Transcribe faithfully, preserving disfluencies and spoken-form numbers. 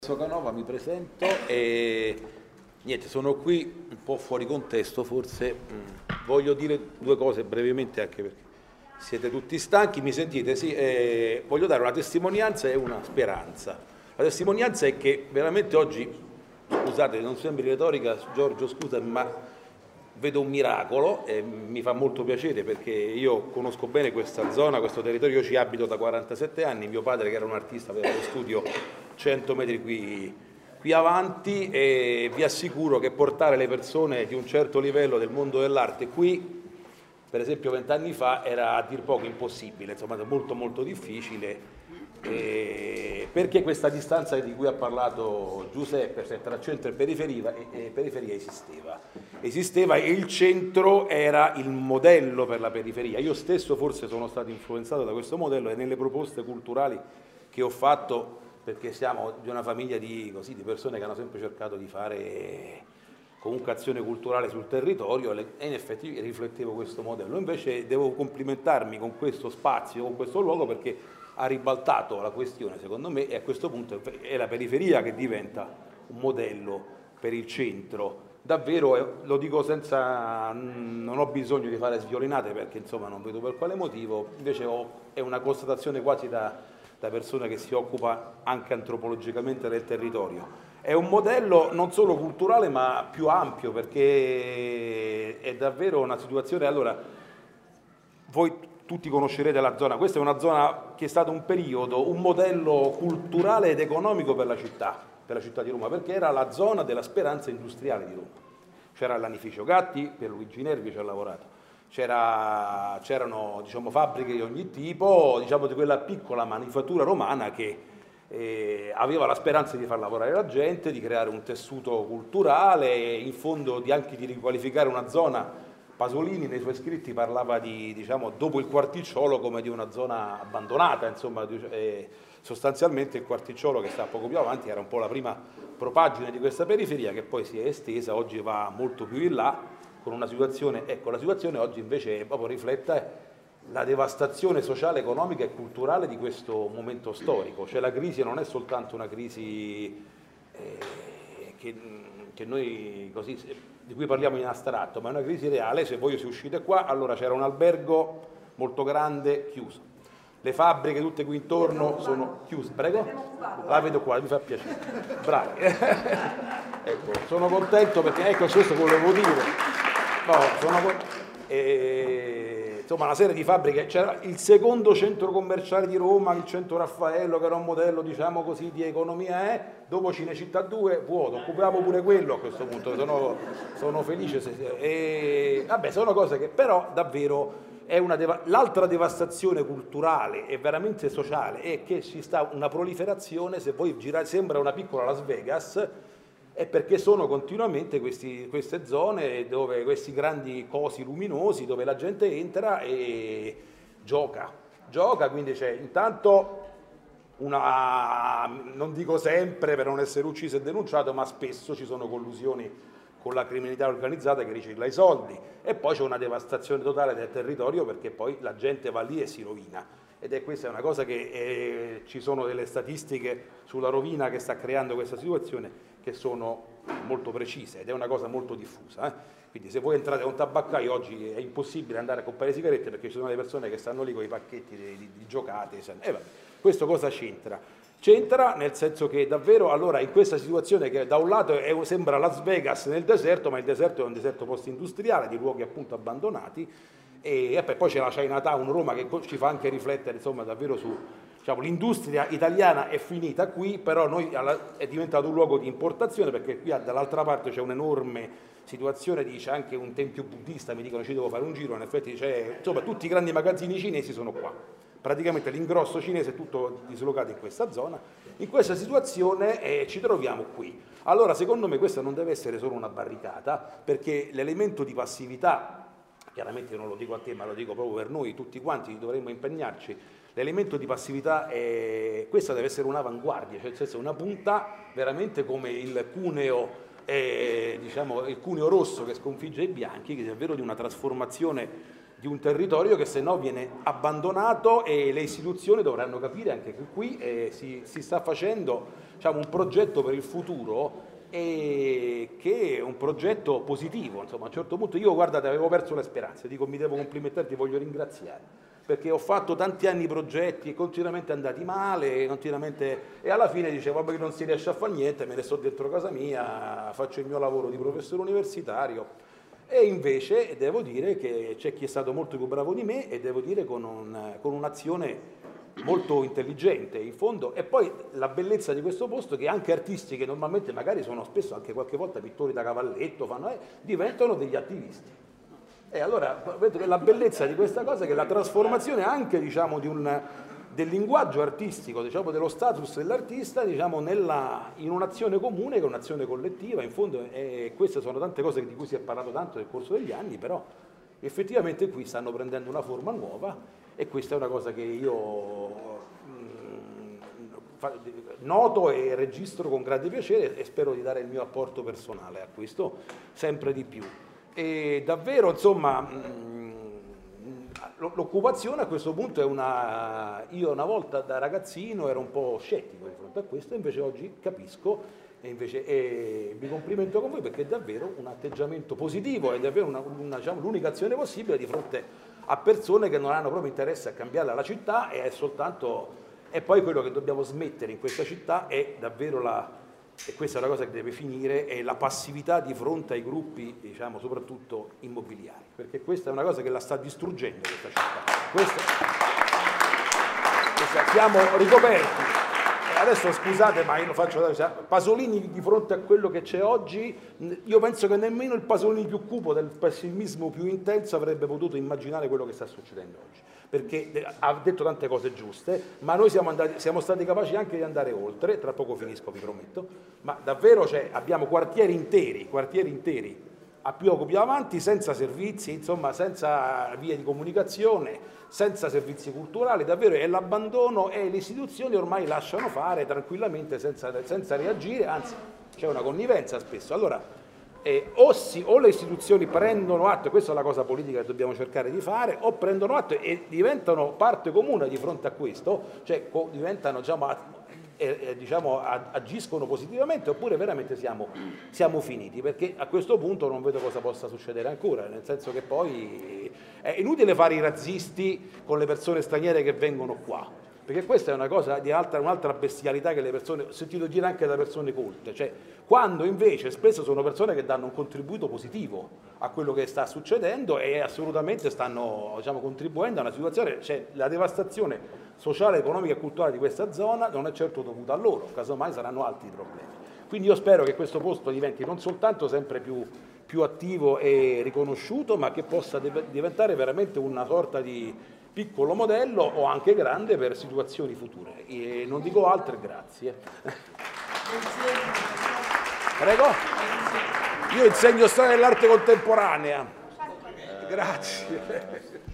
Canova, mi presento e niente, sono qui un po' fuori contesto forse, mm, voglio dire due cose brevemente anche perché siete tutti stanchi, mi sentite? Sì, eh, voglio dare una testimonianza e una speranza. La testimonianza è che veramente oggi, scusate, non sembri retorica, Giorgio, scusami, ma vedo un miracolo e mi fa molto piacere perché io conosco bene questa zona, questo territorio, io ci abito da quarantasette anni, mio padre che era un artista aveva lo studio cento metri qui, qui avanti e vi assicuro che portare le persone di un certo livello del mondo dell'arte qui, per esempio vent'anni fa, era a dir poco impossibile, insomma molto molto difficile. Eh, perché questa distanza di cui ha parlato Giuseppe, cioè tra centro e periferia, e periferia esisteva. Esisteva e il centro era il modello per la periferia. Io stesso forse sono stato influenzato da questo modello e nelle proposte culturali che ho fatto, perché siamo di una famiglia di, così, di persone che hanno sempre cercato di fare comunque azione culturale sul territorio e in effetti riflettevo questo modello. Invece devo complimentarmi con questo spazio, con questo luogo perché ha ribaltato la questione secondo me e a questo punto è la periferia che diventa un modello per il centro. Davvero, lo dico senza, non ho bisogno di fare sviolinate perché insomma non vedo per quale motivo, invece ho, è una constatazione quasi da, da persona che si occupa anche antropologicamente del territorio. È un modello non solo culturale ma più ampio perché è davvero una situazione, allora voi tutti conoscerete la zona, questa è una zona che è stato un periodo, un modello culturale ed economico per la città, per la città di Roma, perché era la zona della speranza industriale di Roma. C'era l'Anificio Gatti, per Luigi Nervi ci ha lavorato, c'era, c'erano diciamo, fabbriche di ogni tipo, diciamo di quella piccola manifattura romana che eh, aveva la speranza di far lavorare la gente, di creare un tessuto culturale, in fondo di anche di riqualificare una zona. Pasolini nei suoi scritti parlava di, diciamo, dopo il Quarticciolo come di una zona abbandonata, insomma, eh, sostanzialmente il Quarticciolo che sta poco più avanti era un po' la prima propagine di questa periferia che poi si è estesa, oggi va molto più in là, con una situazione, ecco, la situazione oggi invece proprio riflette la devastazione sociale, economica e culturale di questo momento storico, cioè la crisi non è soltanto una crisi eh, che, che noi così di cui parliamo in astratto, ma è una crisi reale. Se voi si uscite qua, allora c'era un albergo molto grande chiuso, le fabbriche tutte qui intorno sono chiuse, prego? La vedo qua, mi fa piacere, bravi. Ecco, sono contento perché ecco questo volevo dire, no, sono e, insomma una serie di fabbriche, c'era il secondo centro commerciale di Roma, il centro Raffaello che era un modello diciamo così di economia, eh? Dopo Cinecittà due vuoto, occupiamo pure quello a questo punto, sono, sono felice se, e, vabbè sono cose che però davvero è una deva- l'altra devastazione culturale e veramente sociale è che ci sta una proliferazione, se voi girate sembra una piccola Las Vegas, è perché sono continuamente questi, queste zone dove questi grandi cosi luminosi dove la gente entra e gioca, gioca, quindi c'è intanto una, non dico sempre per non essere ucciso e denunciato, ma spesso ci sono collusioni con la criminalità organizzata che ricicla i soldi e poi c'è una devastazione totale del territorio perché poi la gente va lì e si rovina. Ed è questa è una cosa che eh, ci sono delle statistiche sulla rovina che sta creando questa situazione che sono molto precise ed è una cosa molto diffusa. Eh? Quindi se voi entrate a un tabaccaio oggi è impossibile andare a comprare sigarette perché ci sono delle persone che stanno lì con i pacchetti di, di, di giocate. E vabbè, questo cosa c'entra? C'entra nel senso che davvero allora in questa situazione che da un lato è, sembra Las Vegas nel deserto, ma il deserto è un deserto post-industriale di luoghi appunto abbandonati, e, e poi c'è la Chinatown Roma che ci fa anche riflettere insomma davvero su diciamo, l'industria italiana è finita qui, però noi alla, è diventato un luogo di importazione perché qui dall'altra parte c'è un'enorme situazione, c'è anche un tempio buddista, mi dicono ci devo fare un giro, in effetti c'è, insomma tutti i grandi magazzini cinesi sono qua, praticamente l'ingrosso cinese è tutto dislocato in questa zona, in questa situazione eh, ci troviamo qui. Allora secondo me questa non deve essere solo una barricata perché l'elemento di passività, chiaramente non lo dico a te ma lo dico proprio per noi tutti quanti dovremmo impegnarci, l'elemento di passività è, questa deve essere un'avanguardia, cioè nel senso una punta veramente come il cuneo, eh, diciamo il cuneo rosso che sconfigge i bianchi, che è davvero di una trasformazione di un territorio che se no viene abbandonato, e le istituzioni dovranno capire anche che qui eh, si, si sta facendo, diciamo, un progetto per il futuro, e che è un progetto positivo. Insomma, a un certo punto io, guardate, avevo perso le speranze, dico mi devo complimentare, ti voglio ringraziare, perché ho fatto tanti anni progetti continuamente andati male, continuamente, e alla fine dicevo vabbè, che non si riesce a fare niente, me ne sto dentro casa mia, faccio il mio lavoro di professore universitario. E invece devo dire che c'è chi è stato molto più bravo di me, e devo dire con, un, con un'azione molto intelligente in fondo. E poi la bellezza di questo posto è che anche artisti che normalmente magari sono spesso anche qualche volta pittori da cavalletto, fanno, eh, diventano degli attivisti. E allora la bellezza di questa cosa è che la trasformazione anche, diciamo, di un, del linguaggio artistico, diciamo, dello status dell'artista, diciamo, nella, in un'azione comune, che è un'azione collettiva, in fondo, e queste sono tante cose di cui si è parlato tanto nel corso degli anni, però effettivamente qui stanno prendendo una forma nuova, e questa è una cosa che io mh, fa, noto e registro con grande piacere, e spero di dare il mio apporto personale a questo sempre di più. E davvero, insomma, l'occupazione a questo punto è una... Io una volta da ragazzino ero un po' scettico di fronte a questo, invece oggi capisco, e invece e mi complimento con voi, perché è davvero un atteggiamento positivo, è davvero una, una, diciamo, l'unica azione possibile di fronte a persone che non hanno proprio interesse a cambiare la città, e è soltanto... E poi quello che dobbiamo smettere in questa città è davvero la... E questa è una cosa che deve finire, è la passività di fronte ai gruppi, diciamo, soprattutto immobiliari, perché questa è una cosa che la sta distruggendo questa città. Questa, questa, siamo ricoperti. Adesso scusate, ma io lo faccio, Pasolini di fronte a quello che c'è oggi, io penso che nemmeno il Pasolini più cupo, del pessimismo più intenso, avrebbe potuto immaginare quello che sta succedendo oggi, perché ha detto tante cose giuste, ma noi siamo, andati, siamo stati capaci anche di andare oltre. Tra poco finisco, vi prometto, ma davvero, cioè, abbiamo quartieri interi, quartieri interi a più o più avanti, senza servizi, insomma, senza vie di comunicazione, senza servizi culturali, davvero è l'abbandono, e le istituzioni ormai lasciano fare tranquillamente senza, senza reagire, anzi c'è una connivenza spesso. Allora eh, o, si, o le istituzioni prendono atto, e questa è la cosa politica che dobbiamo cercare di fare, o prendono atto e diventano parte comune di fronte a questo, cioè diventano, diciamo, E, e, diciamo, agiscono positivamente, oppure veramente siamo, siamo finiti, perché a questo punto non vedo cosa possa succedere ancora, nel senso che poi è inutile fare i razzisti con le persone straniere che vengono qua, perché questa è una cosa di altra, un'altra bestialità che le persone, ho sentito dire anche da persone colte, cioè quando invece spesso sono persone che danno un contributo positivo a quello che sta succedendo, e assolutamente stanno, diciamo, contribuendo a una situazione, cioè la devastazione sociale, economica e culturale di questa zona non è certo dovuta a loro, casomai saranno altri i problemi. Quindi io spero che questo posto diventi non soltanto sempre più, più attivo e riconosciuto, ma che possa diventare veramente una sorta di piccolo modello, o anche grande, per situazioni future. E non dico altro, grazie. Prego? Io insegno storia dell'arte contemporanea. Grazie.